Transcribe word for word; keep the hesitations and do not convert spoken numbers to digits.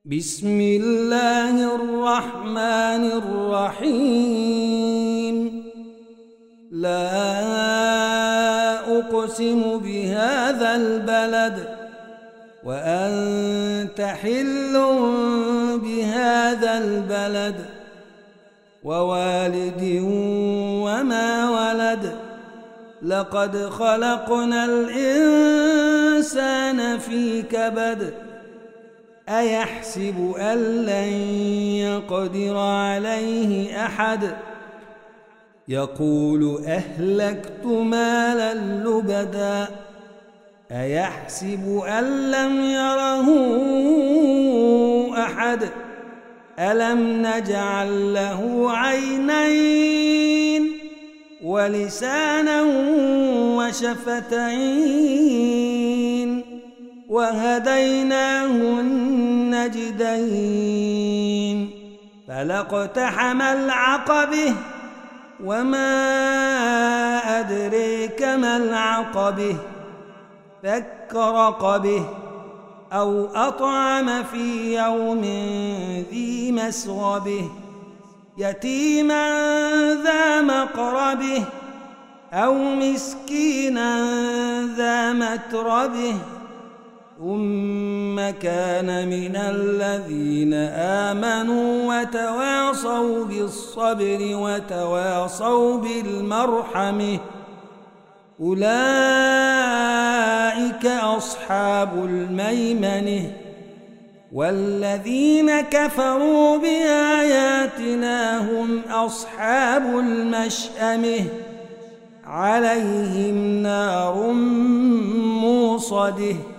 بسم الله الرحمن الرحيم. لا أقسم بهذا البلد وأنت حل بهذا البلد ووالد وما ولد. لقد خلقنا الإنسان في كبد. أيحسب أن لن يقدر عليه أحد. يقول أهلكت مالا لبدا. أيحسب أن لم يره أحد. ألم نجعل له عينين ولسانا وشفتين وهديناه النجدين. فلاقتحم العقبة وما أدريك ما العقبة. فك رقبه أو أطعم في يوم ذي مسغبه. يتيما ذا مقربه أو مسكينا ذا متربه. ثم كان من الذين آمنوا وتواصوا بالصبر وتواصوا بالمرحمة. أولئك أصحاب الميمنة. والذين كفروا بآياتنا هم أصحاب المشأمة. عليهم نار موصده.